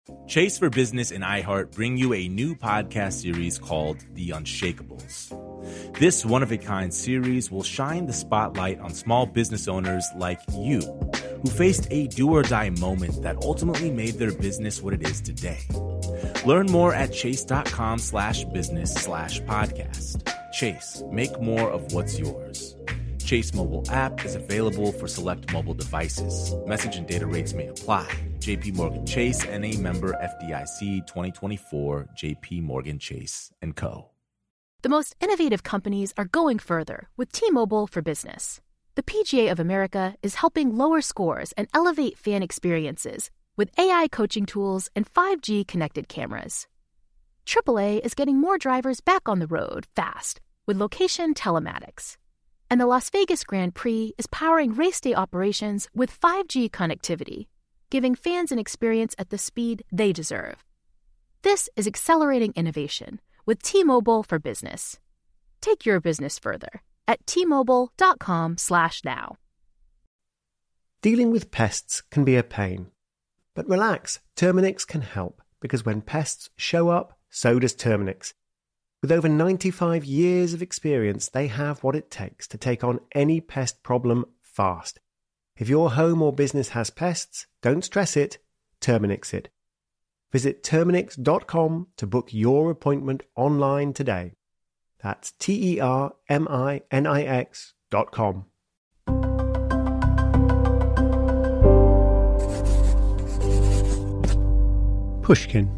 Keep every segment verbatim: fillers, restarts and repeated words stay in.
Chase for Business and iHeart bring you a new podcast series called The Unshakables. This one-of-a-kind series will shine the spotlight on small business owners like you, who faced a do-or-die moment that ultimately made their business what it is today. Learn more at chase.com slash business slash podcast. Chase, make more of what's yours. Chase mobile app is available for select mobile devices. Message and data rates may apply. J P Morgan Chase, N A member F D I C twenty twenty-four, J P Morgan Chase and Co. The most innovative companies are going further with T-Mobile for Business. The P G A of America is helping lower scores and elevate fan experiences with A I coaching tools and five G connected cameras. triple A is getting more drivers back on the road fast with location telematics. And the Las Vegas Grand Prix is powering race day operations with five G connectivity, giving fans an experience at the speed they deserve. This is accelerating innovation with T-Mobile for Business. Take your business further at T-Mobile.com slash now. Dealing with pests can be a pain. But relax, Terminix can help, because when pests show up, so does Terminix. With over ninety-five years of experience, they have what it takes to take on any pest problem fast. If your home or business has pests, don't stress it, Terminix it. Visit Terminix dot com to book your appointment online today. That's T E R M I N I X dot com. Pushkin.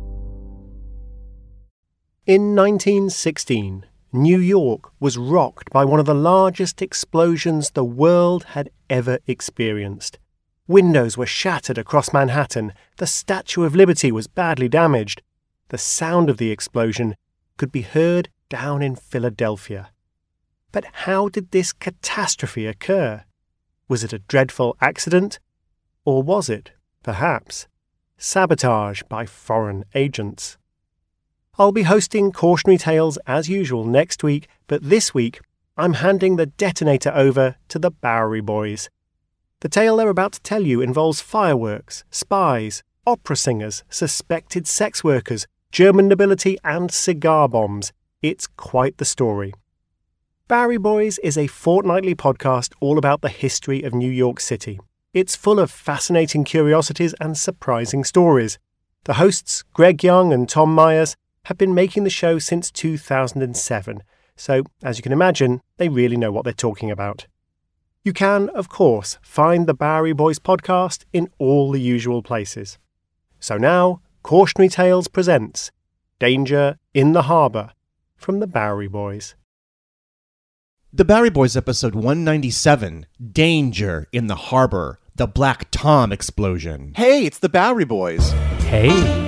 In nineteen sixteen, New York was rocked by one of the largest explosions the world had ever experienced. Windows were shattered across Manhattan, the Statue of Liberty was badly damaged. The sound of the explosion could be heard down in Philadelphia. But how did this catastrophe occur? Was it a dreadful accident? Or was it, perhaps, sabotage by foreign agents? I'll be hosting Cautionary Tales as usual next week, but this week I'm handing the detonator over to the Bowery Boys. The tale they're about to tell you involves fireworks, spies, opera singers, suspected sex workers, German nobility and cigar bombs. It's quite the story. Bowery Boys is a fortnightly podcast all about the history of New York City. It's full of fascinating curiosities and surprising stories. The hosts, Greg Young and Tom Myers, have been making the show since two thousand seven, so, as you can imagine, they really know what they're talking about. You can, of course, find the Bowery Boys podcast in all the usual places. So now, Cautionary Tales presents Danger in the Harbour from the Bowery Boys. The Bowery Boys episode one ninety-seven, Danger in the Harbor, the Black Tom explosion. Hey, it's the Bowery Boys. Hey.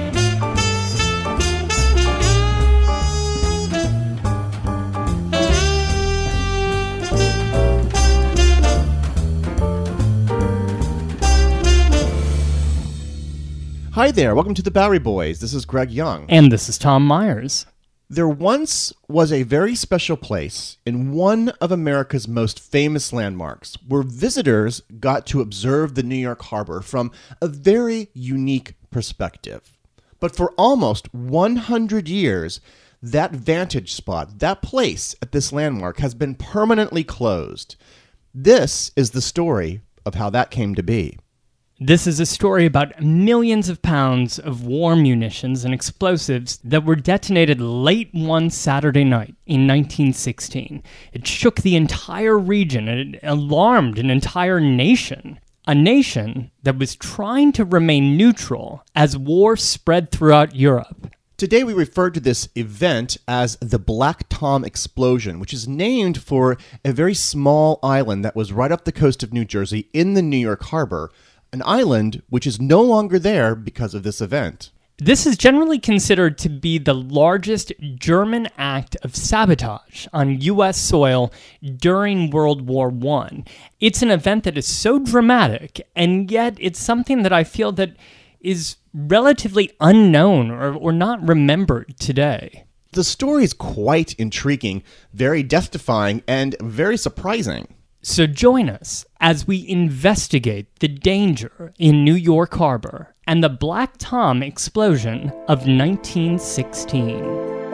Hi there, welcome to the Bowery Boys. This is Greg Young. And this is Tom Myers. There once was a very special place in one of America's most famous landmarks where visitors got to observe the New York Harbor from a very unique perspective. But for almost one hundred years, that vantage spot, that place at this landmark has been permanently closed. This is the story of how that came to be. This is a story about millions of pounds of war munitions and explosives that were detonated late one Saturday night in nineteen sixteen. It shook the entire region and it alarmed an entire nation. A nation that was trying to remain neutral as war spread throughout Europe. Today we refer to this event as the Black Tom explosion, which is named for a very small island that was right off the coast of New Jersey in the New York Harbor. An island which is no longer there because of this event. This is generally considered to be the largest German act of sabotage on U S soil during World War One. It's an event that is so dramatic, and yet it's something that I feel that is relatively unknown or, or not remembered today. The story is quite intriguing, very death-defying, and very surprising. So join us as we investigate the danger in New York Harbor and the Black Tom explosion of nineteen sixteen.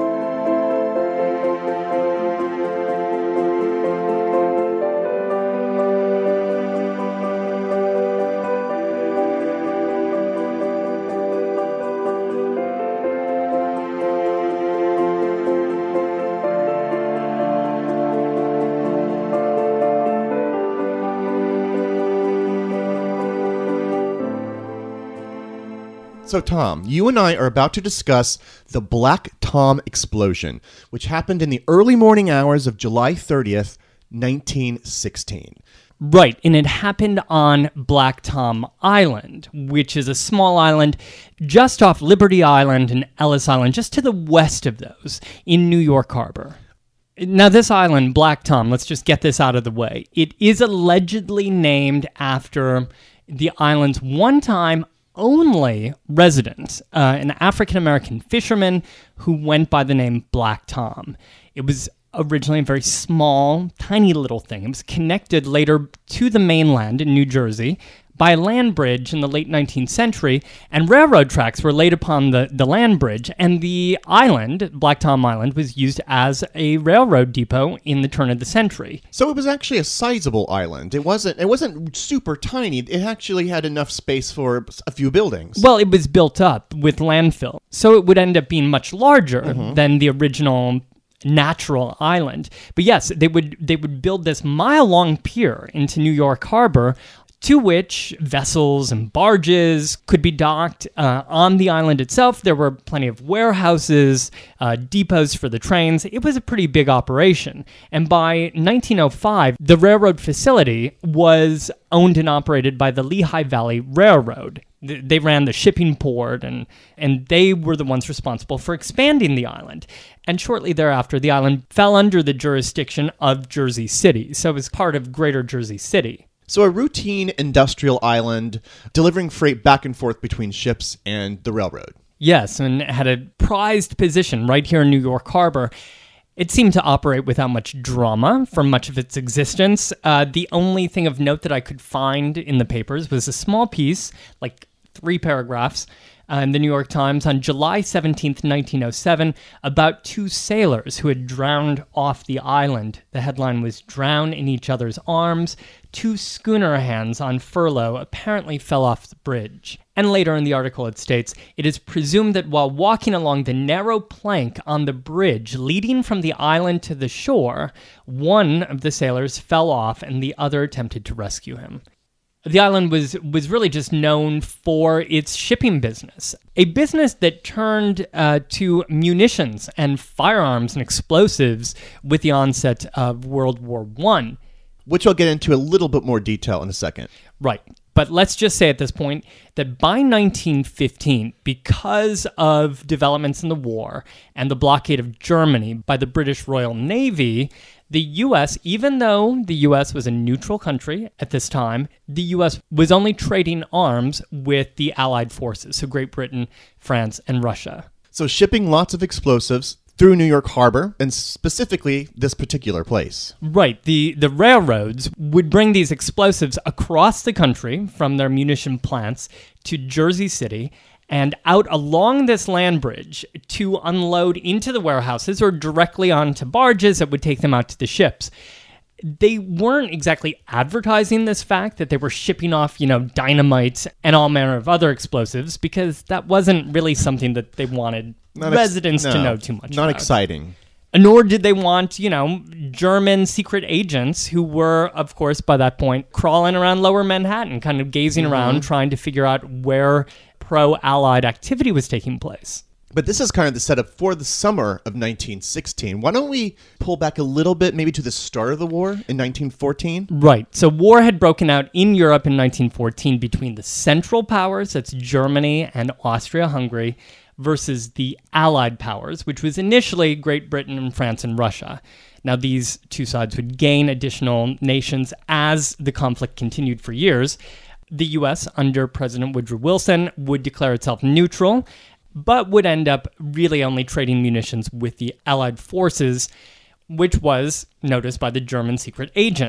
So, Tom, you and I are about to discuss the Black Tom explosion, which happened in the early morning hours of July thirtieth, nineteen sixteen. Right, and it happened on Black Tom Island, which is a small island just off Liberty Island and Ellis Island, just to the west of those, in New York Harbor. Now, this island, Black Tom, let's just get this out of the way. It is allegedly named after the island's one-time only resident, uh, an African-American fisherman who went by the name Black Tom. It was originally a very small, tiny little thing. It was connected later to the mainland in New Jersey by a land bridge in the late nineteenth century, and railroad tracks were laid upon the, the land bridge, and the island, Black Tom Island, was used as a railroad depot in the turn of the century. So it was actually a sizable island. It wasn't it wasn't super tiny. It actually had enough space for a few buildings. Well, it was built up with landfill, so it would end up being much larger Mm-hmm. than the original natural island. But yes, they would they would build this mile-long pier into New York Harbor, to which vessels and barges could be docked. Uh, on the island itself, there were plenty of warehouses, uh, depots for the trains. It was a pretty big operation. And by nineteen oh five, the railroad facility was owned and operated by the Lehigh Valley Railroad. They ran the shipping port, and, and they were the ones responsible for expanding the island. And shortly thereafter, the island fell under the jurisdiction of Jersey City, so it was part of Greater Jersey City. So a routine industrial island delivering freight back and forth between ships and the railroad. Yes, and it had a prized position right here in New York Harbor. It seemed to operate without much drama for much of its existence. Uh, the only thing of note that I could find in the papers was a small piece, like three paragraphs, uh, in the New York Times on July seventeenth, nineteen oh seven, about two sailors who had drowned off the island. The headline was "Drown in Each Other's Arms. Two schooner hands on furlough apparently fell off the bridge." And later in the article it states, "It is presumed that while walking along the narrow plank on the bridge leading from the island to the shore, one of the sailors fell off and the other attempted to rescue him." The island was was really just known for its shipping business, a business that turned uh, to munitions and firearms and explosives with the onset of World War One. Which I'll get into a little bit more detail in a second. Right. But let's just say at this point that by nineteen fifteen, because of developments in the war and the blockade of Germany by the British Royal Navy, the U S, even though the U S was a neutral country at this time, the U S was only trading arms with the Allied forces, so Great Britain, France, and Russia. So shipping lots of explosives through New York Harbor, and specifically this particular place. Right. The, the railroads would bring these explosives across the country from their munition plants to Jersey City and out along this land bridge to unload into the warehouses or directly onto barges that would take them out to the ships. They weren't exactly advertising this fact that they were shipping off, you know, dynamite and all manner of other explosives, because that wasn't really something that they wanted Not residents ex- no, to know too much Not about. exciting. Nor did they want, you know, German secret agents who were, of course, by that point, crawling around Lower Manhattan, kind of gazing mm-hmm. around, trying to figure out where pro-Allied activity was taking place. But this is kind of the setup for the summer of nineteen sixteen. Why don't we pull back a little bit, maybe to the start of the war in nineteen fourteen? Right. So war had broken out in Europe in nineteen fourteen between the Central Powers, that's Germany and Austria-Hungary, versus the Allied powers, which was initially Great Britain and France and Russia. Now, these two sides would gain additional nations as the conflict continued for years. The U S, under President Woodrow Wilson, would declare itself neutral, but would end up really only trading munitions with the Allied forces, which was noticed by the German secret agents.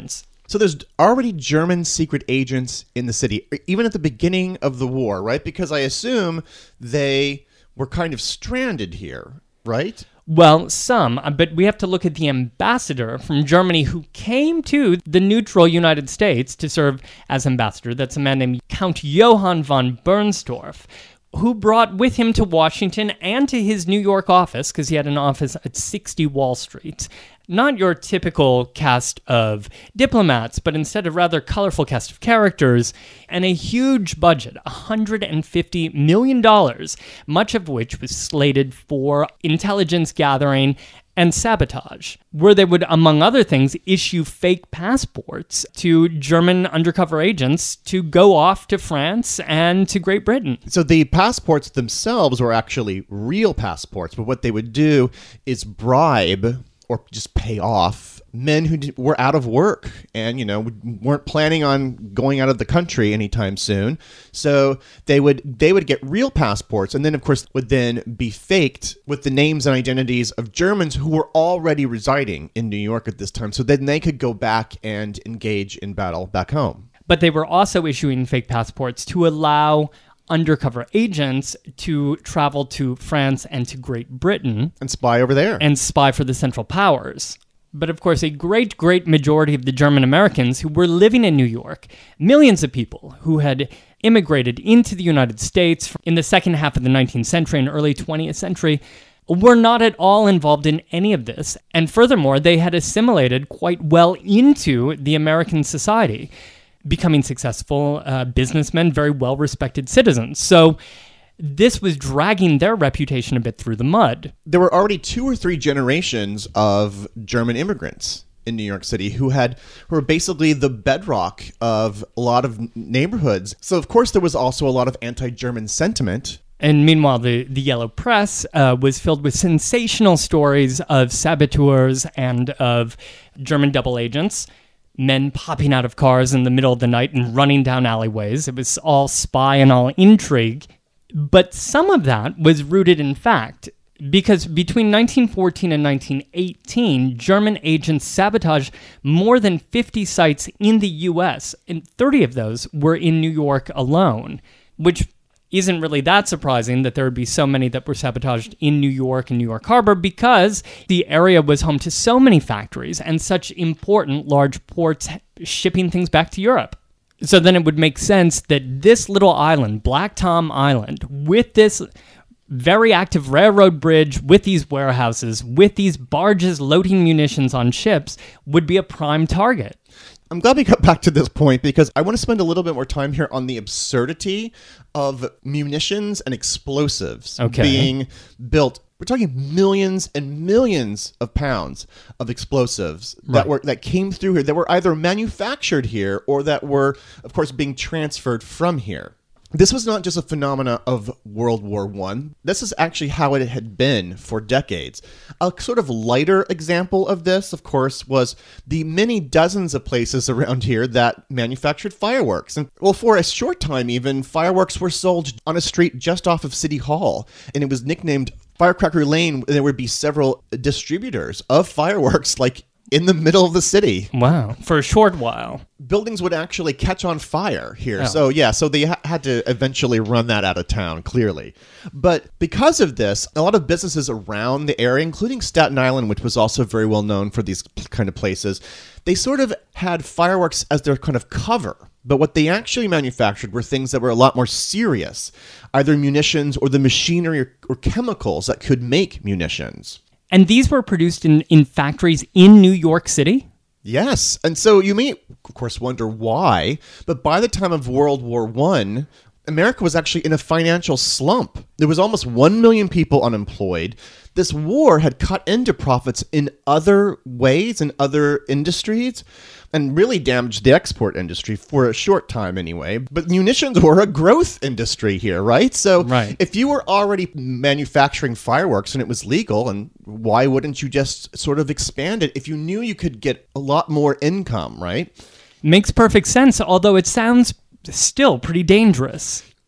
So there's already German secret agents in the city, even at the beginning of the war, right? Because I assume they were kind of stranded here, right? Well, some, but we have to look at the ambassador from Germany who came to the neutral United States to serve as ambassador. That's a man named Count Johann von Bernstorff, who brought with him to Washington and to his New York office, because he had an office at sixty Wall Street, not your typical cast of diplomats, but instead a rather colorful cast of characters, and a huge budget, one hundred fifty million dollars, much of which was slated for intelligence gathering and sabotage, where they would, among other things, issue fake passports to German undercover agents to go off to France and to Great Britain. So the passports themselves were actually real passports, but what they would do is bribe or just pay off men who were out of work and, you know, weren't planning on going out of the country anytime soon. So they would they would get real passports, and then, of course, would then be faked with the names and identities of Germans who were already residing in New York at this time. So then they could go back and engage in battle back home. But they were also issuing fake passports to allow undercover agents to travel to France and to Great Britain. And spy over there. And spy for the Central Powers. But of course, a great, great majority of the German Americans who were living in New York, millions of people who had immigrated into the United States in the second half of the nineteenth century and early twentieth century, were not at all involved in any of this. And furthermore, they had assimilated quite well into the American society, becoming successful uh, businessmen, very well-respected citizens. So this was dragging their reputation a bit through the mud. There were already two or three generations of German immigrants in New York City who had who were basically the bedrock of a lot of neighborhoods. So, of course, there was also a lot of anti-German sentiment. And meanwhile, the, the yellow press uh, was filled with sensational stories of saboteurs and of German double agents, men popping out of cars in the middle of the night and running down alleyways. It was all spy and all intrigue. But some of that was rooted in fact, because between nineteen fourteen and nineteen eighteen, German agents sabotaged more than fifty sites in the U S, and thirty of those were in New York alone, which isn't really that surprising that there would be so many that were sabotaged in New York and New York Harbor, because the area was home to so many factories and such important large ports shipping things back to Europe. So then it would make sense that this little island, Black Tom Island, with this very active railroad bridge, with these warehouses, with these barges loading munitions on ships, would be a prime target. I'm glad we got back to this point because I want to spend a little bit more time here on the absurdity of munitions and explosives okay. being built. We're talking millions and millions of pounds of explosives that right. were that came through here, that were either manufactured here or that were, of course, being transferred from here. This was not just a phenomena of World War One. This is actually how it had been for decades. A sort of lighter example of this, of course, was the many dozens of places around here that manufactured fireworks. And, well, for a short time even, fireworks were sold on a street just off of City Hall, and it was nicknamed Firecracker Lane. There would be several distributors of fireworks, like, in the middle of the city. Wow. For a short while. Buildings would actually catch on fire here. Oh. So, yeah, so they ha- had to eventually run that out of town, clearly. But because of this, a lot of businesses around the area, including Staten Island, which was also very well known for these kind of places, they sort of had fireworks as their kind of cover. But what they actually manufactured were things that were a lot more serious, either munitions or the machinery or, or chemicals that could make munitions. And these were produced in, in factories in New York City? Yes. And so you may, of course, wonder why. But by the time of World War One, America was actually in a financial slump. There was almost one million people unemployed. This war had cut into profits in other ways, in other industries, and really damaged the export industry for a short time anyway. But munitions were a growth industry here, right? So right. if you were already manufacturing fireworks and it was legal, and why wouldn't you just sort of expand it if you knew you could get a lot more income, right? Makes perfect sense, although it sounds still pretty dangerous.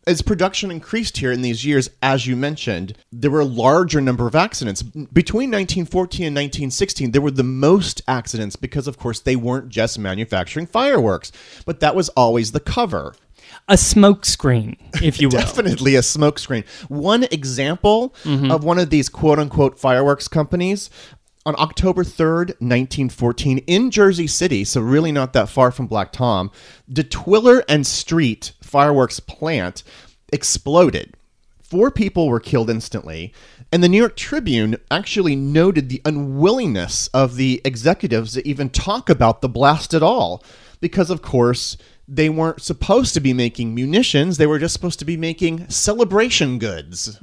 As production increased here in these years, as you mentioned, there were a larger number of accidents. Between nineteen fourteen and nineteen sixteen, there were the most accidents because, of course, they weren't just manufacturing fireworks, but that was always the cover. A smoke screen, if you will. Definitely a smoke screen. One example mm-hmm. of one of these quote-unquote fireworks companies, on October third, nineteen fourteen, in Jersey City, so really not that far from Black Tom, the Twiller and Street fireworks plant exploded. Four people were killed instantly, and the New York Tribune actually noted the unwillingness of the executives to even talk about the blast at all, because, of course, they weren't supposed to be making munitions. They were just supposed to be making celebration goods.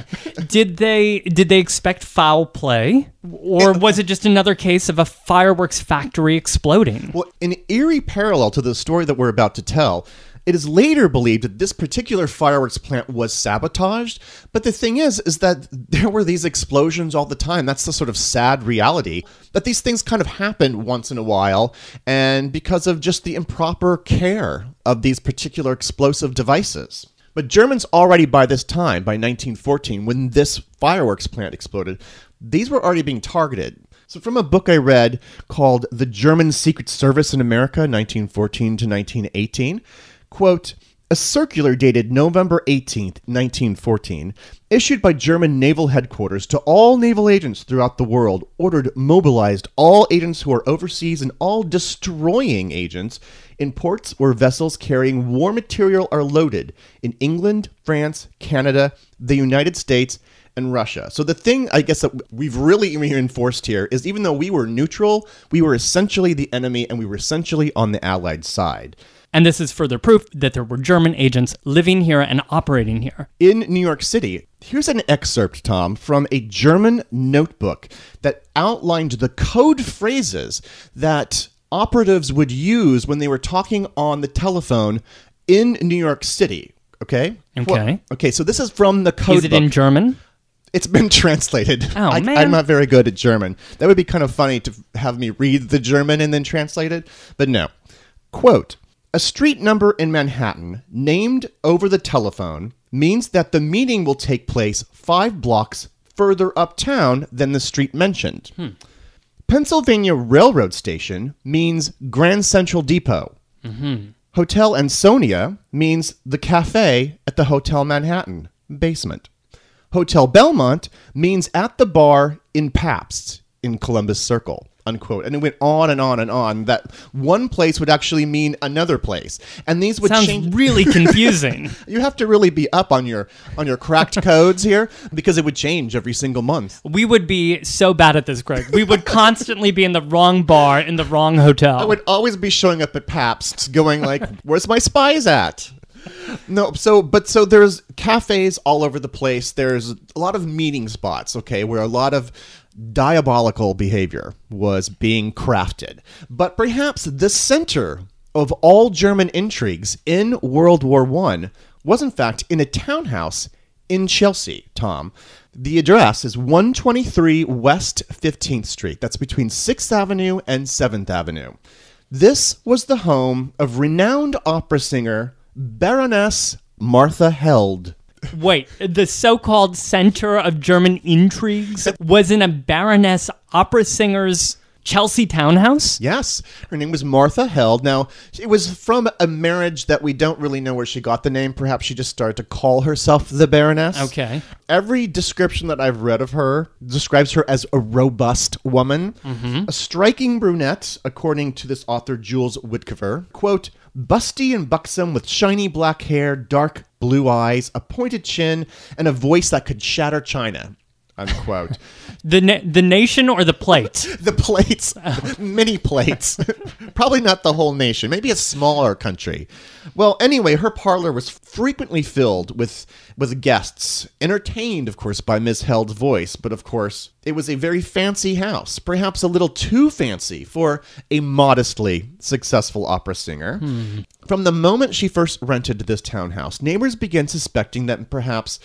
Did they did they expect foul play? Or was it just another case of a fireworks factory exploding? Well, an eerie parallel to the story that we're about to tell, it is later believed that this particular fireworks plant was sabotaged. But the thing is, is that there were these explosions all the time. That's the sort of sad reality, that these things kind of happened once in a while, and because of just the improper care of these particular explosive devices. But Germans already by this time, by nineteen fourteen, when this fireworks plant exploded, these were already being targeted. So from a book I read called The German Secret Service in America, nineteen fourteen to nineteen eighteen, quote, a circular dated November eighteenth, nineteen fourteen, issued by German naval headquarters to all naval agents throughout the world, ordered mobilized all agents who are overseas and all destroying agents in ports where vessels carrying war material are loaded in England, France, Canada, the United States, and Russia. So the thing, I guess, that we've really reinforced here is even though we were neutral, we were essentially the enemy and we were essentially on the Allied side. And this is further proof that there were German agents living here and operating here. In New York City, here's an excerpt, Tom, from a German notebook that outlined the code phrases that operatives would use when they were talking on the telephone in New York City. Okay? Okay. Well, okay, so this is from the code book. Is it in German? It's been translated. Oh, I, man. I'm not very good at German. That would be kind of funny to have me read the German and then translate it. But no. Quote, a street number in Manhattan named over the telephone means that the meeting will take place five blocks further uptown than the street mentioned. Hmm. Pennsylvania Railroad Station means Grand Central Depot. Mm-hmm. Hotel Ansonia means the cafe at the Hotel Manhattan basement. Hotel Belmont means at the bar in Pabst in Columbus Circle, unquote. And it went on and on and on that one place would actually mean another place. And these would Sounds change. really confusing. You have to really be up on your on your cracked codes here because it would change every single month. We would be so bad at this, Greg. We would constantly be in the wrong bar in the wrong hotel. I would always be showing up at Pabst going like, where's my spies at? No, so, but so there's cafes all over the place. There's a lot of meeting spots, okay, where a lot of diabolical behavior was being crafted. But perhaps the center of all German intrigues in World War One was, in fact, in a townhouse in Chelsea, Tom. The address is one twenty-three West fifteenth Street. That's between sixth Avenue and seventh Avenue. This was the home of renowned opera singer Baroness Martha Held. Wait, the so-called center of German intrigues was in a Baroness opera singer's Chelsea townhouse? Yes. Her name was Martha Held. Now, it was from a marriage that we don't really know where she got the name. Perhaps she just started to call herself the Baroness. Okay. Every description that I've read of her describes her as a robust woman, mm-hmm. a striking brunette, according to this author Jules Whitcover. Quote, busty and buxom with shiny black hair, dark blue eyes, a pointed chin, and a voice that could shatter China. Unquote. the na- the nation or the plate? The plates. Oh. Many plates. Probably not the whole nation. Maybe a smaller country. Well, anyway, her parlor was frequently filled with, with guests, entertained, of course, by Miss Held's voice. But, of course, it was a very fancy house, perhaps a little too fancy for a modestly successful opera singer. Hmm. From the moment she first rented this townhouse, neighbors began suspecting that perhaps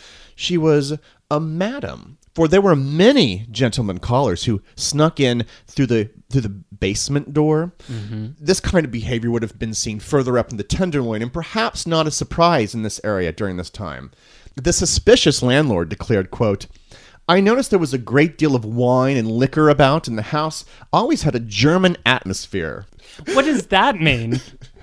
she was a madam. For there were many gentlemen callers who snuck in through the through the basement door. Mm-hmm. This kind of behavior would have been seen further up in the Tenderloin, and perhaps not a surprise in this area during this time. The suspicious landlord declared, quote, "I noticed there was a great deal of wine and liquor about, and the house always had a German atmosphere." What does that mean?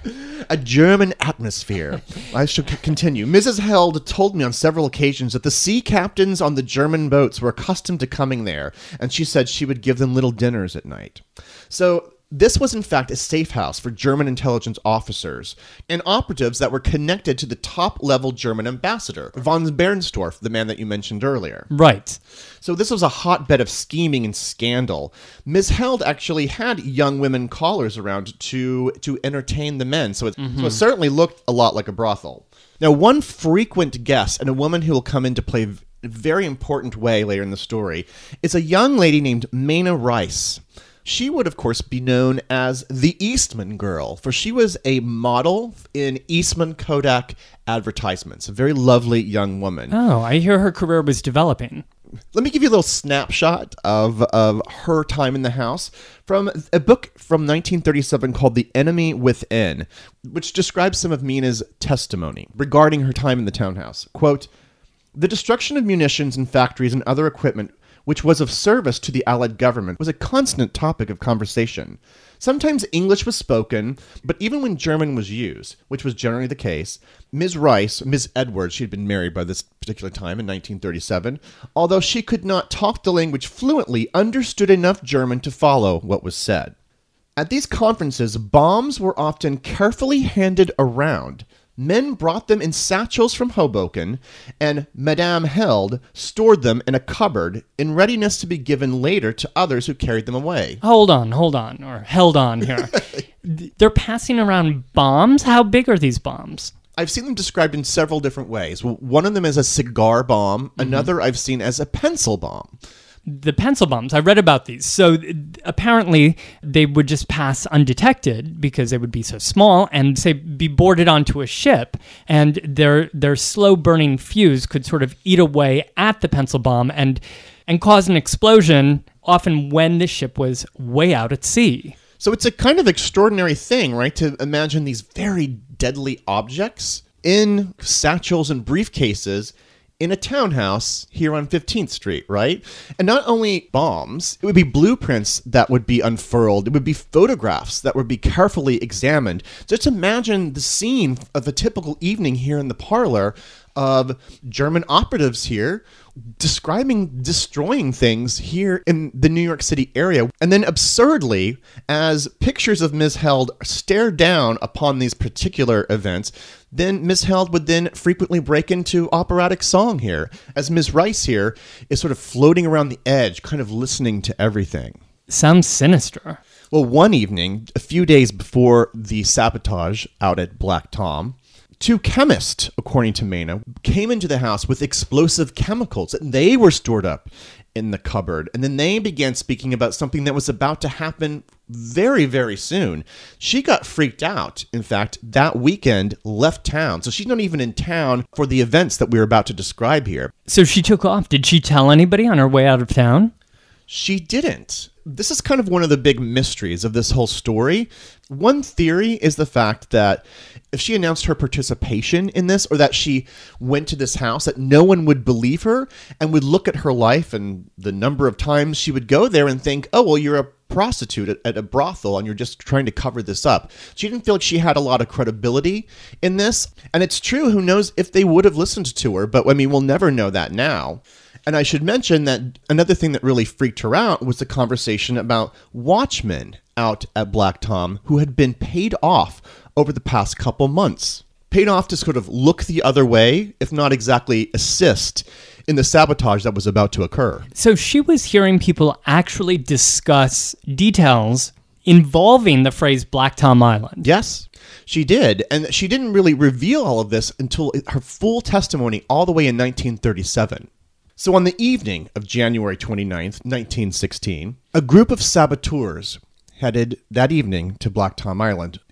A German atmosphere. I shall c- continue. Missus Held told me on several occasions that the sea captains on the German boats were accustomed to coming there, and she said she would give them little dinners at night. So this was in fact a safe house for German intelligence officers and operatives that were connected to the top-level German ambassador, von Bernstorff, the man that you mentioned earlier. Right. So this was a hotbed of scheming and scandal. Miz Held actually had young women callers around to to entertain the men, so it, mm-hmm. so it certainly looked a lot like a brothel. Now, one frequent guest, and a woman who will come into play in a very important way later in the story, is a young lady named Mena Rice. She would, of course, be known as the Eastman Girl, for she was a model in Eastman Kodak advertisements, a very lovely young woman. Oh, I hear her career was developing. Let me give you a little snapshot of, of her time in the house from a book from nineteen thirty-seven called The Enemy Within, which describes some of Mena's testimony regarding her time in the townhouse. Quote, "The destruction of munitions and factories and other equipment which was of service to the Allied government, was a constant topic of conversation. Sometimes English was spoken, but even when German was used, which was generally the case, Miz Rice, Miz Edwards, she had been married by this particular time in nineteen thirty-seven, although she could not talk the language fluently, understood enough German to follow what was said. At these conferences, bombs were often carefully handed around. Men brought them in satchels from Hoboken, and Madame Held stored them in a cupboard in readiness to be given later to others who carried them away." Hold on, hold on, or held on here. They're passing around bombs? How big are these bombs? I've seen them described in several different ways. One of them is a cigar bomb. Mm-hmm. Another I've seen as a pencil bomb. The pencil bombs, I read about these. So apparently they would just pass undetected because they would be so small and, say, be boarded onto a ship, and their their slow-burning fuse could sort of eat away at the pencil bomb and and cause an explosion, often when the ship was way out at sea. So it's a kind of extraordinary thing, right, to imagine these very deadly objects in satchels and briefcases in a townhouse here on fifteenth Street, right? And not only bombs, it would be blueprints that would be unfurled. It would be photographs that would be carefully examined. Just imagine the scene of a typical evening here in the parlor of German operatives here describing destroying things here in the New York City area. And then absurdly, as pictures of Miz Held stare down upon these particular events, then Miz Held would then frequently break into operatic song here, as Miz Rice here is sort of floating around the edge, kind of listening to everything. Sounds sinister. Well, one evening, a few days before the sabotage out at Black Tom, two chemists, according to Mena, came into the house with explosive chemicals that they were stored up in the cupboard. And then they began speaking about something that was about to happen very, very soon. She got freaked out. In fact, that weekend left town. So she's not even in town for the events that we're about to describe here. So she took off. Did she tell anybody on her way out of town? She didn't. This is kind of one of the big mysteries of this whole story. One theory is the fact that if she announced her participation in this, or that she went to this house, that no one would believe her and would look at her life and the number of times she would go there and think, oh, well, you're a prostitute at, at a brothel and you're just trying to cover this up. She didn't feel like she had a lot of credibility in this. And it's true, who knows if they would have listened to her, but I mean, we'll never know that now. And I should mention that another thing that really freaked her out was the conversation about watchmen out at Black Tom who had been paid off over the past couple months. Paid off to sort of look the other way, if not exactly assist in the sabotage that was about to occur. So she was hearing people actually discuss details involving the phrase Black Tom Island. Yes, she did. And she didn't really reveal all of this until her full testimony all the way in nineteen thirty-seven. So on the evening of January twenty-ninth, nineteen sixteen, a group of saboteurs headed that evening to Black Tom Island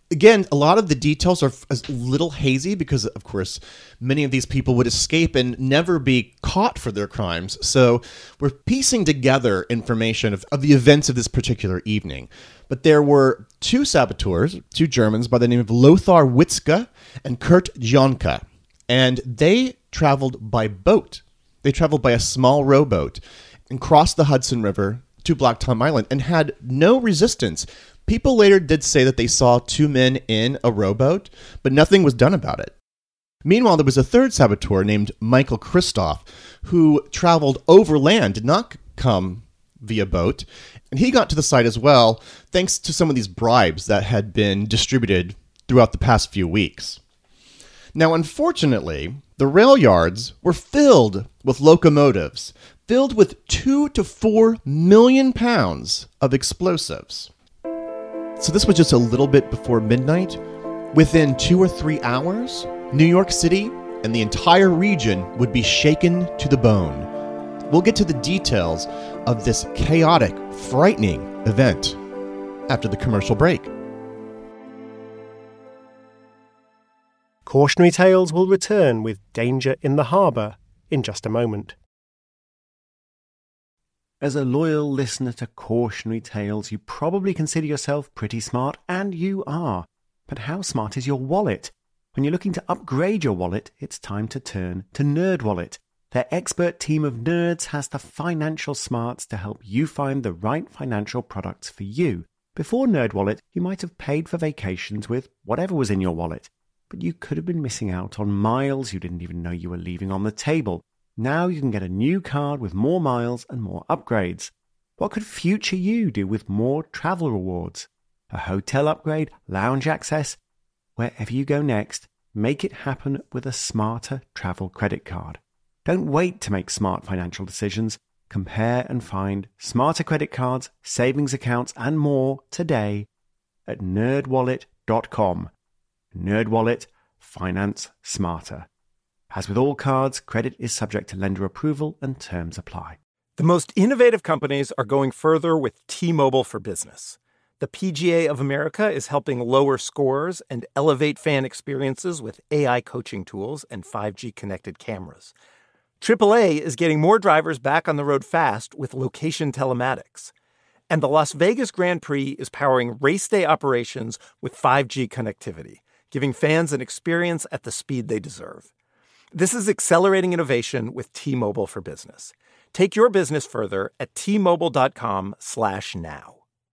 Again, a lot of the details are a little hazy because, of course, many of these people would escape and never be caught for their crimes. So we're piecing together information of, of the events of this particular evening. But there were two saboteurs, two Germans by the name of Lothar Witzke and Kurt Jonke, and they traveled by boat. They traveled by a small rowboat and crossed the Hudson River to Black Tom Island and had no resistance. People later did say that they saw two men in a rowboat, but nothing was done about it. Meanwhile, there was a third saboteur named Michael Christoph, who traveled overland, did not come via boat, and he got to the site as well, thanks to some of these bribes that had been distributed throughout the past few weeks. Now, unfortunately, the rail yards were filled with locomotives, filled with two to four million pounds of explosives. So this was just a little bit before midnight. Within two or three hours, New York City and the entire region would be shaken to the bone. We'll get to the details of this chaotic, frightening event after the commercial break. Cautionary Tales will return with Danger in the Harbour in just a moment. As a loyal listener to Cautionary Tales, you probably consider yourself pretty smart, and you are. But how smart is your wallet? When you're looking to upgrade your wallet, it's time to turn to NerdWallet. Their expert team of nerds has the financial smarts to help you find the right financial products for you. Before NerdWallet, you might have paid for vacations with whatever was in your wallet, but you could have been missing out on miles you didn't even know you were leaving on the table. Now you can get a new card with more miles and more upgrades. What could future you do with more travel rewards? A hotel upgrade, lounge access? Wherever you go next, make it happen with a smarter travel credit card. Don't wait to make smart financial decisions. Compare and find smarter credit cards, savings accounts, and more today at nerd wallet dot com. NerdWallet, finance smarter. As with all cards, credit is subject to lender approval and terms apply. The most innovative companies are going further with T-Mobile for Business. The P G A of America is helping lower scores and elevate fan experiences with A I coaching tools and five G connected cameras. triple A is getting more drivers back on the road fast with location telematics. And the Las Vegas Grand Prix is powering race day operations with five G connectivity, giving fans an experience at the speed they deserve. This is accelerating innovation with T-Mobile for Business. Take your business further at T-Mobile.com slash now.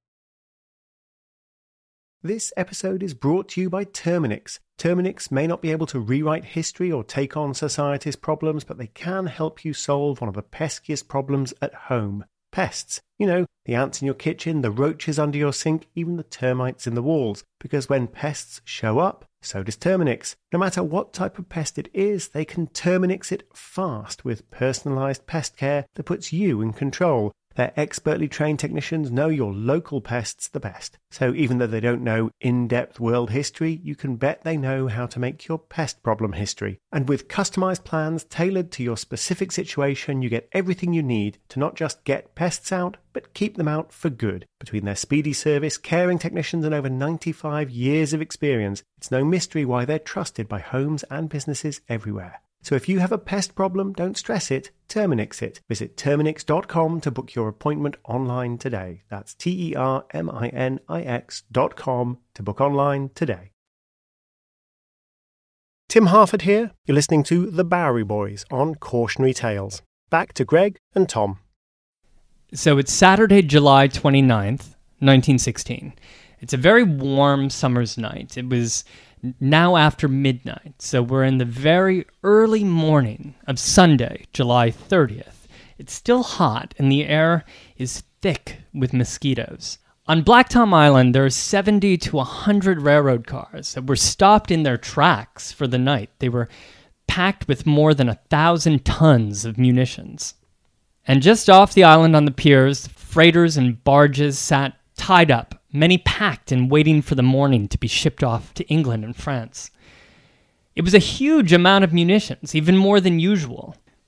This episode is brought to you by Terminix. Terminix may not be able to rewrite history or take on society's problems, but they can help you solve one of the peskiest problems at home. Pests. You know, the ants in your kitchen, the roaches under your sink, even the termites in the walls. Because when pests show up, so does Terminix. No matter what type of pest it is, they can Terminix it fast with personalized pest care that puts you in control. Their expertly trained technicians know your local pests the best. So even though they don't know in-depth world history, you can bet they know how to make your pest problem history. And with customized plans tailored to your specific situation, you get everything you need to not just get pests out, but keep them out for good. Between their speedy service, caring technicians, and over ninety-five years of experience, it's no mystery why they're trusted by homes and businesses everywhere. So if you have a pest problem, don't stress it, Terminix it. Visit Terminix dot com to book your appointment online today. That's T E R M I N I X dot com to book online today. Tim Harford here. You're listening to The Bowery Boys on Cautionary Tales. Back to Greg and Tom. So it's Saturday, July twenty-ninth, nineteen sixteen. It's a very warm summer's night. It was now after midnight, so we're in the very early morning of Sunday, July thirtieth. It's still hot, and the air is thick with mosquitoes. On Black Tom Island, there are seventy to one hundred railroad cars that were stopped in their tracks for the night. They were packed with more than a thousand tons of munitions. And just off the island on the piers, freighters and barges sat tied up, many packed and waiting for the morning to be shipped off to England and France. It was a huge amount of munitions, even more than usual.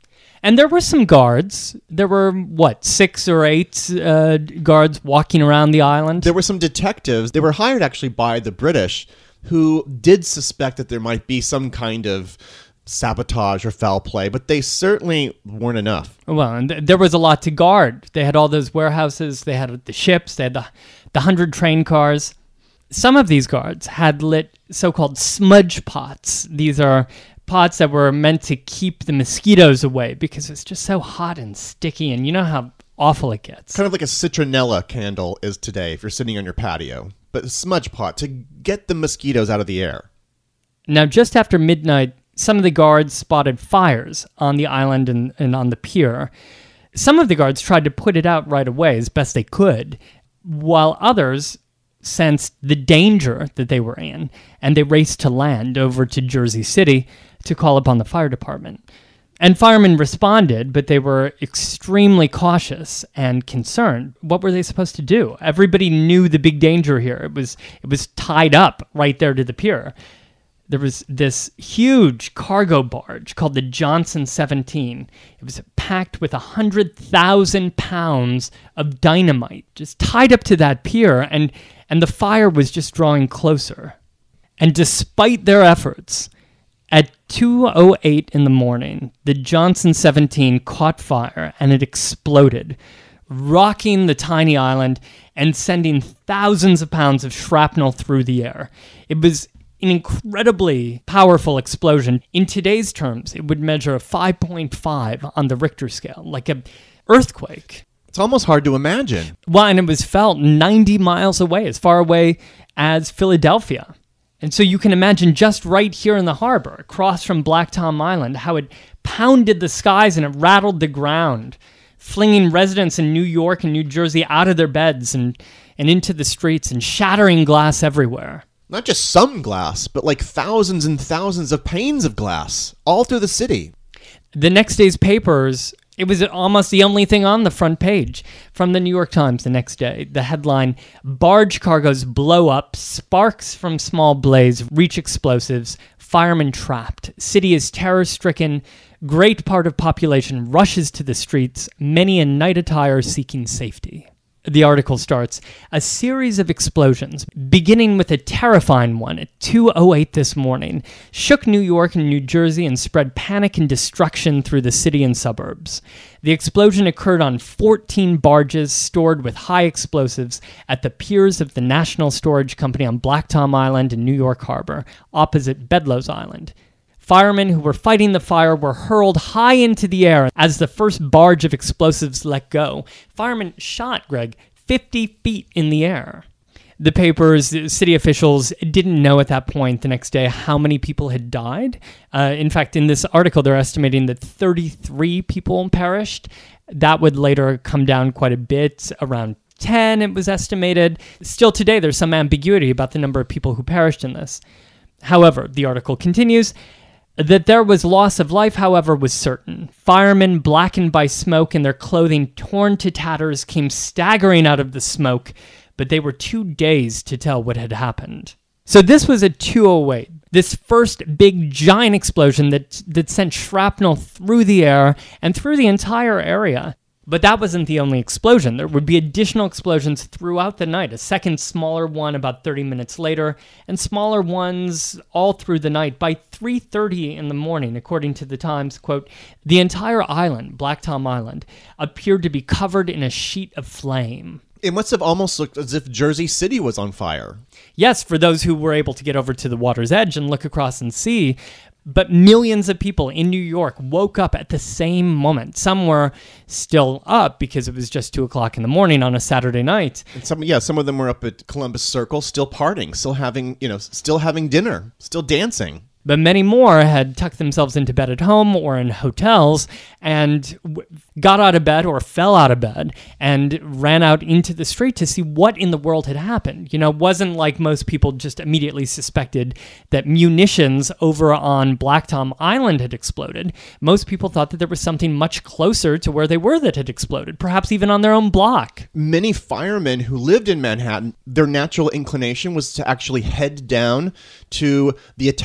And there were some guards. There were, what, six or eight uh, guards walking around the island? There were some detectives. They were hired actually by the British who did suspect that there might be some kind of sabotage or foul play, but they certainly weren't enough. Well, and th- there was a lot to guard. They had all those warehouses. They had the ships. They had the, the hundred train cars. Some of these guards had lit so-called smudge pots. These are pots that were meant to keep the mosquitoes away because it's just so hot and sticky, and you know how awful it gets. Kind of like a citronella candle is today if you're sitting on your patio, but a smudge pot to get the mosquitoes out of the air. Now, just after midnight, some of the guards spotted fires on the island and, and on the pier. Some of the guards tried to put it out right away as best they could, while others sensed the danger that they were in, and they raced to land over to Jersey City to call upon the fire department. And firemen responded, but they were extremely cautious and concerned. What were they supposed to do? Everybody knew the big danger here. It was it was tied up right there to the pier. There was this huge cargo barge called the Johnson seventeen. It was packed with one hundred thousand pounds of dynamite, just tied up to that pier, and, and the fire was just drawing closer. And despite their efforts, at two oh eight in the morning, the Johnson seventeen caught fire and it exploded, rocking the tiny island and sending thousands of pounds of shrapnel through the air. It was an incredibly powerful explosion. In today's terms, it would measure a five point five on the Richter scale, like an earthquake. It's almost hard to imagine. Well, and it was felt ninety miles away, as far away as Philadelphia. And so you can imagine just right here in the harbor, across from Black Tom Island, how it pounded the skies and it rattled the ground, flinging residents in New York and New Jersey out of their beds and, and into the streets and shattering glass everywhere. Not just some glass, but like thousands and thousands of panes of glass all through the city. The next day's papers, it was almost the only thing on the front page. From the New York Times the next day, the headline, "Barge cargoes blow up, sparks from small blaze reach explosives, firemen trapped, city is terror-stricken, great part of population rushes to the streets, many in night attire seeking safety." The article starts, "A series of explosions, beginning with a terrifying one at two oh eight this morning, shook New York and New Jersey and spread panic and destruction through the city and suburbs. The explosion occurred on fourteen barges stored with high explosives at the piers of the National Storage Company on Black Tom Island in New York Harbor, opposite Bedloes Island. Firemen who were fighting the fire were hurled high into the air as the first barge of explosives let go. Firemen shot, Greg, fifty feet in the air." The papers, city officials didn't know at that point the next day how many people had died. Uh, in fact, in this article, they're estimating that thirty-three people perished. That would later come down quite a bit, around ten, it was estimated. Still today, there's some ambiguity about the number of people who perished in this. However, the article continues, that there was loss of life, however, was certain. Firemen, blackened by smoke and their clothing torn to tatters, came staggering out of the smoke, but they were too dazed to tell what had happened. So this was at two oh eight, this first big giant explosion that, that sent shrapnel through the air and through the entire area. But that wasn't the only explosion. There would be additional explosions throughout the night, a second smaller one about thirty minutes later, and smaller ones all through the night. By three thirty in the morning, according to the Times, quote, "The entire island, Black Tom Island, appeared to be covered in a sheet of flame." It must have almost looked as if Jersey City was on fire. Yes, for those who were able to get over to the water's edge and look across and see. But millions of people in New York woke up at the same moment. Some were still up because it was just two o'clock in the morning on a Saturday night. And some, yeah, some of them were up at Columbus Circle, still partying, still having, you know, still having dinner, still dancing. But many more had tucked themselves into bed at home or in hotels and w- got out of bed or fell out of bed and ran out into the street to see what in the world had happened. You know, it wasn't like most people just immediately suspected that munitions over on Black Tom Island had exploded. Most people thought that there was something much closer to where they were that had exploded, perhaps even on their own block. Many firemen who lived in Manhattan, their natural inclination was to actually head down to the Italian Quarter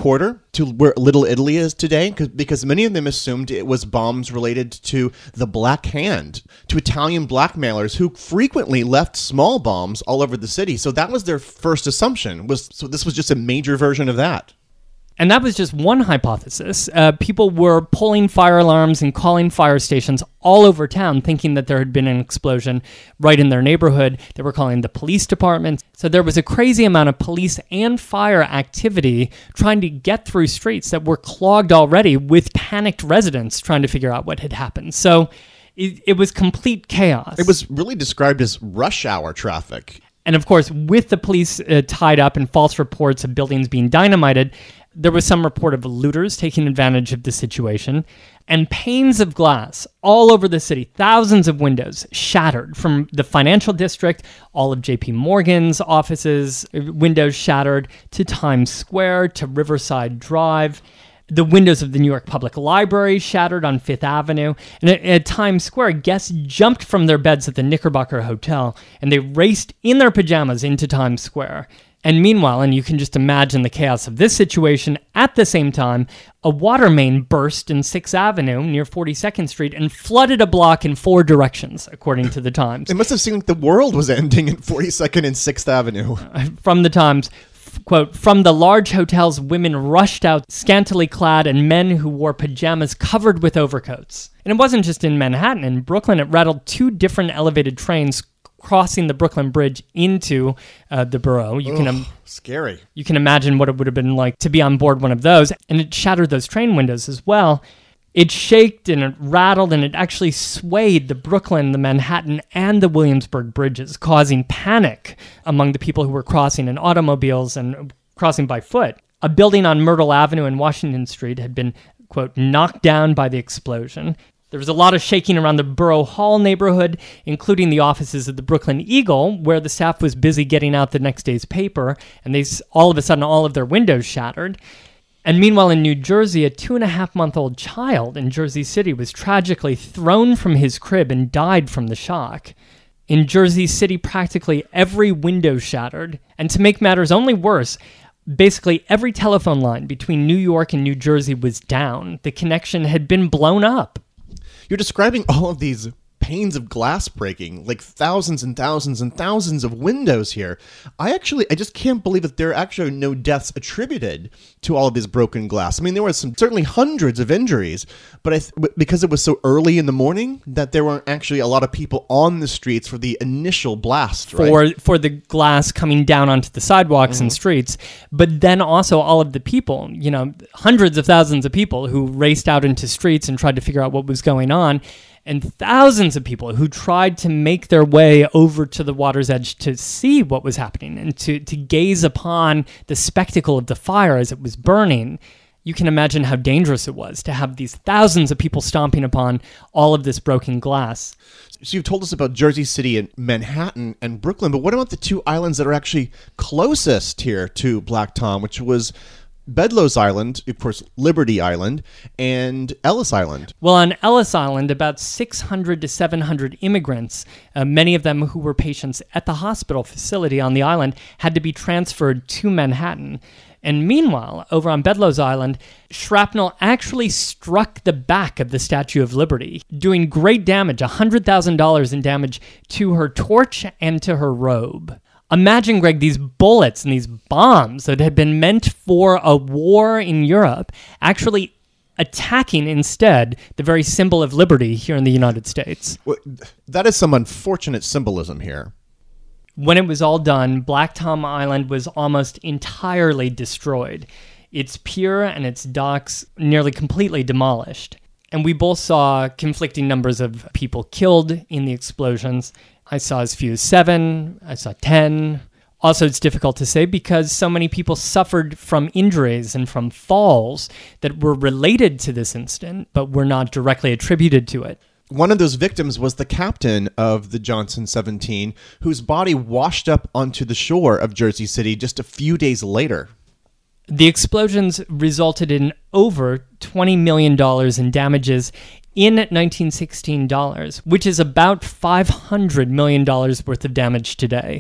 quarter to where Little Italy is today, because many of them assumed it was bombs related to the Black Hand, to Italian blackmailers who frequently left small bombs all over the city. So that was their first assumption. Was so this was just a major version of that. And that was just one hypothesis. Uh, people were pulling fire alarms and calling fire stations all over town, thinking that there had been an explosion right in their neighborhood. They were calling the police department. So there was a crazy amount of police and fire activity trying to get through streets that were clogged already with panicked residents trying to figure out what had happened. So it, it was complete chaos. It was really described as rush hour traffic. And of course, with the police uh, tied up and false reports of buildings being dynamited, there was some report of looters taking advantage of the situation, and panes of glass all over the city, thousands of windows shattered from the financial district, all of J P Morgan's offices, windows shattered, to Times Square, to Riverside Drive. The windows of the New York Public Library shattered on Fifth Avenue. And at, at Times Square, guests jumped from their beds at the Knickerbocker Hotel, and they raced in their pajamas into Times Square. And meanwhile, and you can just imagine the chaos of this situation, at the same time, a water main burst in Sixth Avenue near forty-second Street and flooded a block in four directions, according to the Times. It must have seemed like the world was ending at forty-second and Sixth Avenue. From the Times, quote, "From the large hotels, women rushed out, scantily clad, and men who wore pajamas covered with overcoats." And it wasn't just in Manhattan. In Brooklyn, it rattled two different elevated trains crossing the Brooklyn Bridge into uh, the borough. You Ugh, can um, scary. You can imagine what it would have been like to be on board one of those. And it shattered those train windows as well. It shaked and it rattled and it actually swayed the Brooklyn, the Manhattan, and the Williamsburg bridges, causing panic among the people who were crossing in automobiles and crossing by foot. A building on Myrtle Avenue and Washington Street had been, quote, knocked down by the explosion. There was a lot of shaking around the Borough Hall neighborhood, including the offices of the Brooklyn Eagle, where the staff was busy getting out the next day's paper, and they all of a sudden all of their windows shattered. And meanwhile, in New Jersey, a two-and-a-half-month-old child in Jersey City was tragically thrown from his crib and died from the shock. In Jersey City, practically every window shattered, and to make matters only worse, basically every telephone line between New York and New Jersey was down. The connection had been blown up. You're describing all of these panes of glass breaking, like thousands and thousands and thousands of windows here. I actually, I just can't believe that there are actually no deaths attributed to all of this broken glass. I mean, there were some certainly hundreds of injuries, but I th- because it was so early in the morning that there weren't actually a lot of people on the streets for the initial blast, right? For, for the glass coming down onto the sidewalks mm-hmm. and streets, but then also all of the people, you know, hundreds of thousands of people who raced out into streets and tried to figure out what was going on. And thousands of people who tried to make their way over to the water's edge to see what was happening and to, to gaze upon the spectacle of the fire as it was burning. You can imagine how dangerous it was to have these thousands of people stomping upon all of this broken glass. So you've told us about Jersey City and Manhattan and Brooklyn, but what about the two islands that are actually closest here to Black Tom, which was Bedloes Island, of course, Liberty Island, and Ellis Island? Well, on Ellis Island, about six hundred to seven hundred immigrants, uh, many of them who were patients at the hospital facility on the island, had to be transferred to Manhattan. And meanwhile, over on Bedloes Island, shrapnel actually struck the back of the Statue of Liberty, doing great damage, one hundred thousand dollars in damage to her torch and to her robe. Imagine, Greg, these bullets and these bombs that had been meant for a war in Europe actually attacking instead the very symbol of liberty here in the United States. Well, that is some unfortunate symbolism here. When it was all done, Black Tom Island was almost entirely destroyed. Its pier and its docks nearly completely demolished. And we both saw conflicting numbers of people killed in the explosions. I saw as few as seven, I saw ten. Also, it's difficult to say because so many people suffered from injuries and from falls that were related to this incident, but were not directly attributed to it. One of those victims was the captain of the Johnson seventeen, whose body washed up onto the shore of Jersey City just a few days later. The explosions resulted in over twenty million dollars in damages in nineteen sixteen dollars, which is about five hundred million dollars worth of damage today.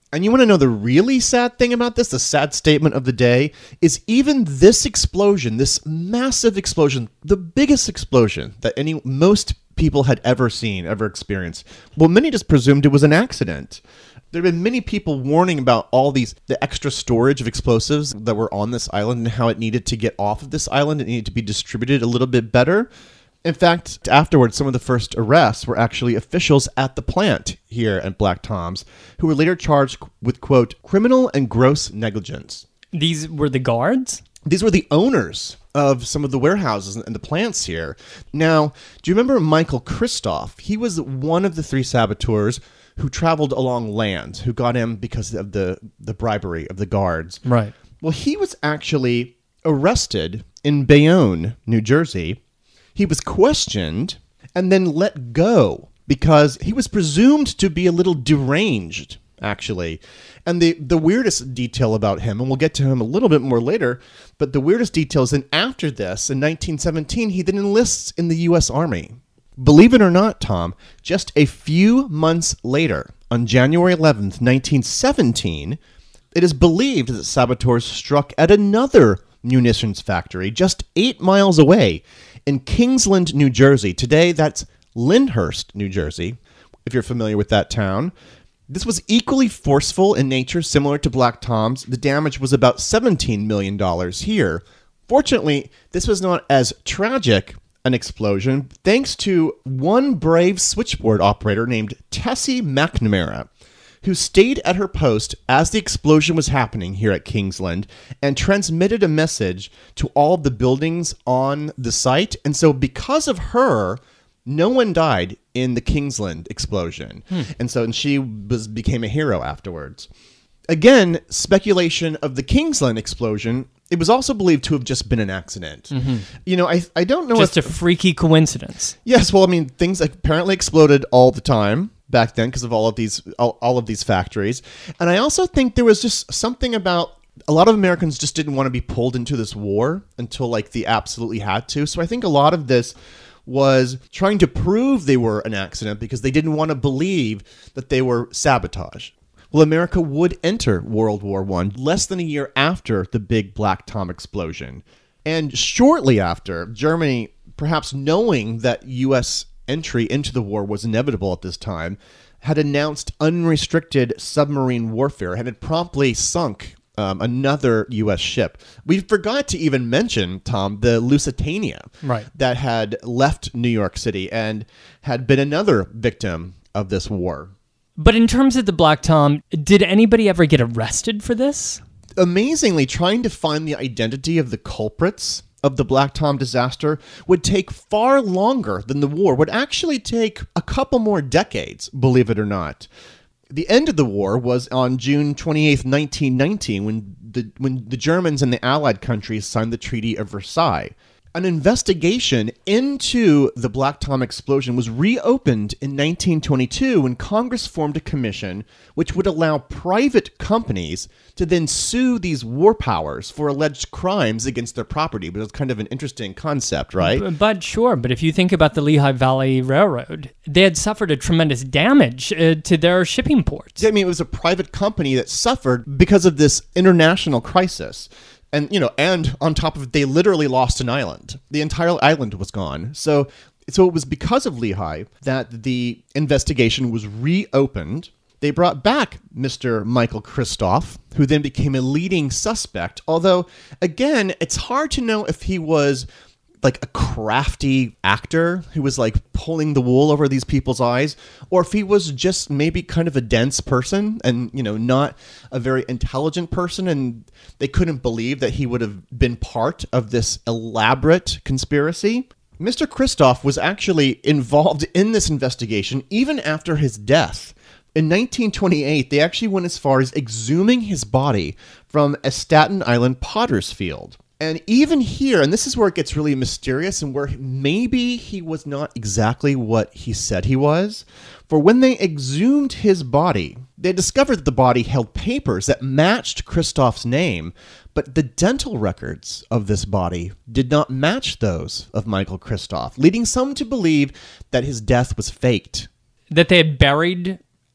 And you want to know the really sad thing about this, the sad statement of the day, is even this explosion, this massive explosion, the biggest explosion that any most people had ever seen, ever experienced, well, many just presumed it was an accident. There have been many people warning about all these, the extra storage of explosives that were on this island and how it needed to get off of this island. It needed to be distributed a little bit better. In fact, afterwards, some of the first arrests were actually officials at the plant here at Black Tom's who were later charged with, quote, criminal and gross negligence. These were the guards? These were the owners of some of the warehouses and the plants here. Now, do you remember Michael Kristoff? He was one of the three saboteurs who traveled along land, who got him because of the, the bribery of the guards. Right. Well, he was actually arrested in Bayonne, New Jersey. He was questioned and then let go because he was presumed to be a little deranged, actually. And the, the weirdest detail about him, and we'll get to him a little bit more later, but the weirdest detail is that after this, in nineteen seventeen, he then enlists in the U S Army. Believe it or not, Tom, just a few months later, on January eleventh, nineteen seventeen, it is believed that saboteurs struck at another munitions factory just eight miles away in Kingsland, New Jersey. Today, that's Lyndhurst, New Jersey, if you're familiar with that town. This was equally forceful in nature, similar to Black Tom's. The damage was about seventeen million dollars here. Fortunately, this was not as tragic an explosion, thanks to one brave switchboard operator named Tessie McNamara, who stayed at her post as the explosion was happening here at Kingsland and transmitted a message to all of the buildings on the site. And so because of her, no one died in the Kingsland explosion. Hmm. And so and she was became a hero afterwards. Again, speculation of the Kingsland explosion, it was also believed to have just been an accident. Mm-hmm. You know, I I don't know just if... Just a freaky coincidence. Yes, well, I mean, things apparently exploded all the time back then because of all of these all, all of these factories. And I also think there was just something about a lot of Americans just didn't want to be pulled into this war until like they absolutely had to. So I think a lot of this was trying to prove they were an accident because they didn't want to believe that they were sabotage. Well, America would enter World War One less than a year after the big Black Tom explosion. And shortly after, Germany, perhaps knowing that U S entry into the war was inevitable at this time, had announced unrestricted submarine warfare and had promptly sunk um, another U S ship. We forgot to even mention, Tom, the Lusitania, right, that had left New York City and had been another victim of this war. But in terms of the Black Tom, did anybody ever get arrested for this? Amazingly, trying to find the identity of the culprits of the Black Tom disaster would take far longer than the war, would actually take a couple more decades, believe it or not. The end of the war was on June twenty-eighth, nineteen nineteen, when the, when the Germans and the Allied countries signed the Treaty of Versailles. An investigation into the Black Tom explosion was reopened in nineteen twenty-two when Congress formed a commission which would allow private companies to then sue these war powers for alleged crimes against their property. But it's kind of an interesting concept, right? But, but sure, but if you think about the Lehigh Valley Railroad, they had suffered a tremendous damage uh, to their shipping ports. I mean, it was a private company that suffered because of this international crisis. And, you know, and on top of it, they literally lost an island. The entire island was gone. So so it was because of Lehigh that the investigation was reopened. They brought back Mister Michael Kristoff, who then became a leading suspect. Although, again, it's hard to know if he was like a crafty actor who was like pulling the wool over these people's eyes, or if he was just maybe kind of a dense person and, you know, not a very intelligent person, and they couldn't believe that he would have been part of this elaborate conspiracy. Mister Kristoff was actually involved in this investigation even after his death. In nineteen twenty-eight, they actually went as far as exhuming his body from a Staten Island potter's field. And even here, and this is where it gets really mysterious and where maybe he was not exactly what he said he was. For when they exhumed his body, they discovered that the body held papers that matched Kristoff's name, but the dental records of this body did not match those of Michael Kristoff, leading some to believe that his death was faked. That they had buried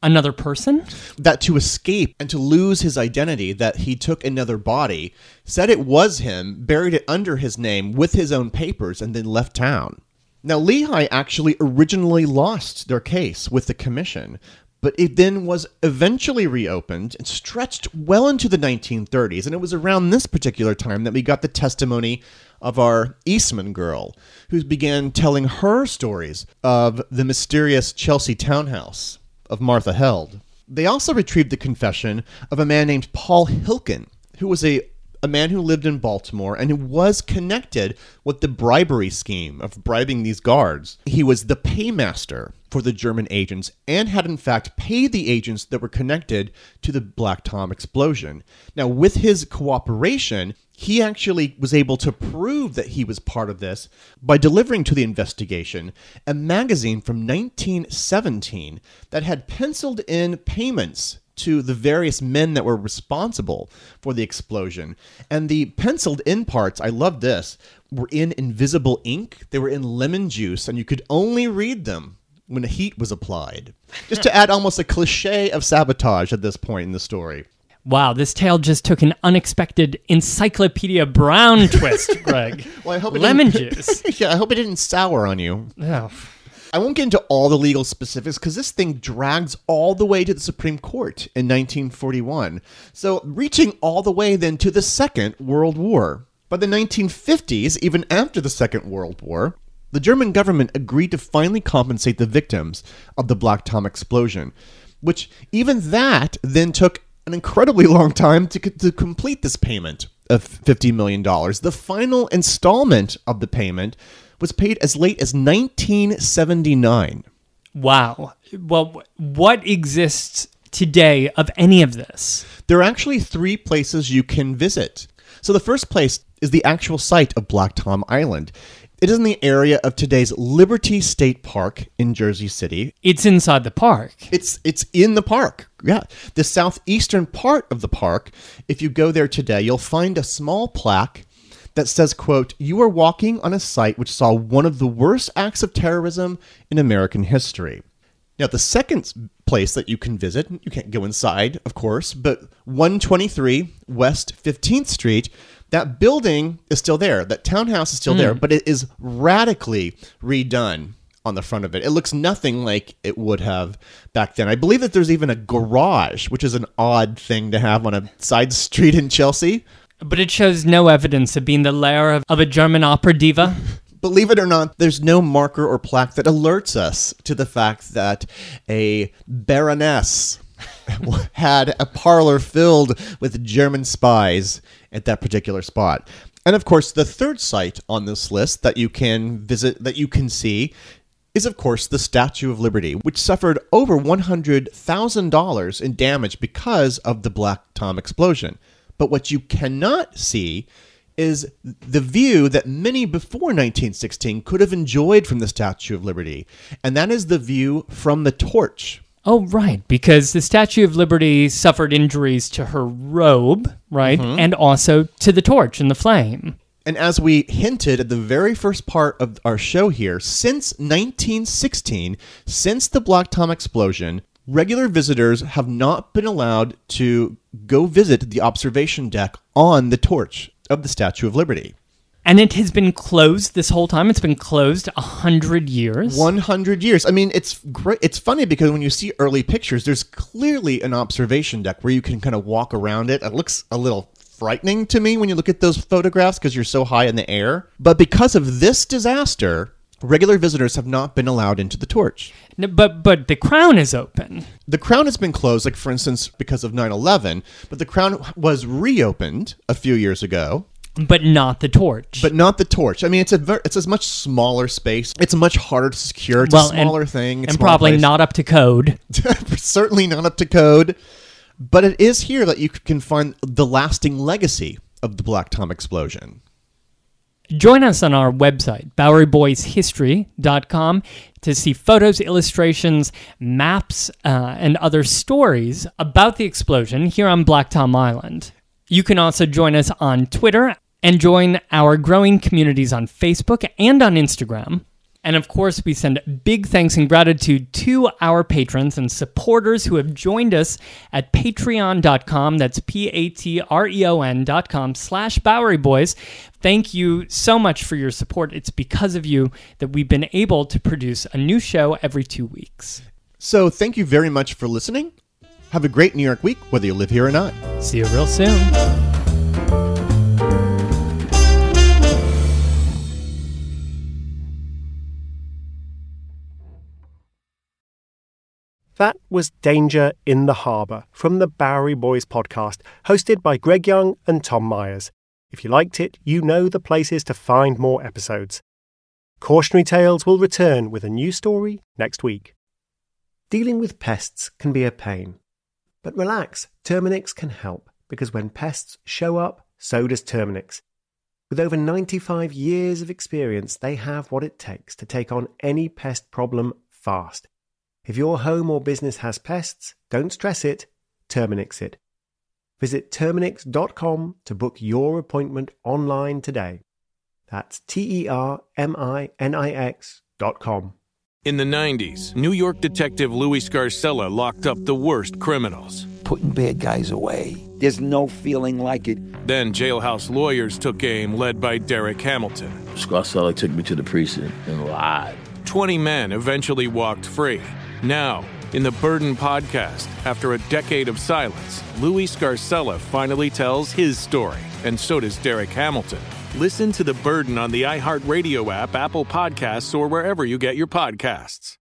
Another person? That to escape and to lose his identity, that he took another body, said it was him, buried it under his name with his own papers, and then left town. Now, Lehi actually originally lost their case with the commission, but it then was eventually reopened and stretched well into the nineteen thirties. And it was around this particular time that we got the testimony of our Eastman girl, who began telling her stories of the mysterious Chelsea townhouse of Martha Held. They also retrieved the confession of a man named Paul Hilken, who was a a man who lived in Baltimore and who was connected with the bribery scheme of bribing these guards. He was the paymaster for the German agents and had in fact paid the agents that were connected to the Black Tom explosion. Now, with his cooperation, he actually was able to prove that he was part of this by delivering to the investigation a magazine from nineteen seventeen that had penciled in payments to the various men that were responsible for the explosion. And the penciled in parts, I love this, were in invisible ink. They were in lemon juice, and you could only read them when the heat was applied. Just to add almost a cliche of sabotage at this point in the story. Wow, this tale just took an unexpected Encyclopedia Brown twist, Greg. Well, I hope it Lemon didn't- juice. Yeah, I hope it didn't sour on you. Oh. I won't get into all the legal specifics because this thing drags all the way to the Supreme Court in nineteen forty-one. So reaching all the way then to the Second World War. By the nineteen fifties, even after the Second World War, the German government agreed to finally compensate the victims of the Black Tom explosion, which even that then took an incredibly long time to, to complete this payment of fifty million dollars. The final installment of the payment was paid as late as nineteen seventy-nine. Wow. Well, what exists today of any of this? There are actually three places you can visit. So the first place is the actual site of Black Tom Island. It is in the area of today's Liberty State Park in Jersey City. It's inside the park. It's it's in the park. Yeah. The southeastern part of the park, if you go there today, you'll find a small plaque that says, quote, "You are walking on a site which saw one of the worst acts of terrorism in American history." Now, the second place that you can visit, you can't go inside, of course, but one twenty-three West fifteenth Street, that building is still there. That townhouse is still mm. there, but it is radically redone on the front of it. It looks nothing like it would have back then. I believe that there's even a garage, which is an odd thing to have on a side street in Chelsea. But it shows no evidence of being the lair of, of a German opera diva. Believe it or not, there's no marker or plaque that alerts us to the fact that a baroness had a parlor filled with German spies at that particular spot. And of course, the third site on this list that you can visit, that you can see, is of course the Statue of Liberty, which suffered over one hundred thousand dollars in damage because of the Black Tom explosion. But what you cannot see is the view that many before nineteen sixteen could have enjoyed from the Statue of Liberty, and that is the view from the torch. Oh, right, because the Statue of Liberty suffered injuries to her robe, right, mm-hmm. and also to the torch and the flame. And as we hinted at the very first part of our show here, since nineteen sixteen, since the Black Tom explosion, regular visitors have not been allowed to go visit the observation deck on the torch of the Statue of Liberty. And it has been closed this whole time? It's been closed a hundred years? one hundred years. I mean, it's great. It's funny because when you see early pictures, there's clearly an observation deck where you can kind of walk around it. It looks a little frightening to me when you look at those photographs because you're so high in the air. But because of this disaster, regular visitors have not been allowed into the torch. No, but but the crown is open. The crown has been closed, like for instance, because of nine eleven, but the crown was reopened a few years ago. But not the torch. But not the torch. I mean, it's a ver- it's a much smaller space. It's much harder to secure. It's well, a smaller and, thing. It's and probably place. not up to code. Certainly not up to code. But it is here that you can find the lasting legacy of the Black Tom explosion. Join us on our website, bowery boys history dot com, to see photos, illustrations, maps, uh, and other stories about the explosion here on Black Tom Island. You can also join us on Twitter and join our growing communities on Facebook and on Instagram. And of course, we send big thanks and gratitude to our patrons and supporters who have joined us at patreon dot com. That's P-A-T-R-E-O-N dot com slash Bowery Boys. Thank you so much for your support. It's because of you that we've been able to produce a new show every two weeks. So thank you very much for listening. Have a great New York week, whether you live here or not. See you real soon. That was Danger in the Harbour from the Bowery Boys podcast, hosted by Greg Young and Tom Myers. If you liked it, you know the places to find more episodes. Cautionary Tales will return with a new story next week. Dealing with pests can be a pain. But relax, Terminix can help, because when pests show up, so does Terminix. With over ninety-five years of experience, they have what it takes to take on any pest problem fast. If your home or business has pests, don't stress it, Terminix it. Visit Terminix dot com to book your appointment online today. That's T E R M I N I X dot com. In the nineties, New York detective Louis Scarcella locked up the worst criminals. Putting bad guys away. There's no feeling like it. Then jailhouse lawyers took aim, led by Derek Hamilton. Scarcella took me to the precinct and lied. Twenty men eventually walked free. Now, in the Burden podcast, after a decade of silence, Louis Scarcella finally tells his story, and so does Derek Hamilton. Listen to The Burden on the iHeartRadio app, Apple Podcasts, or wherever you get your podcasts.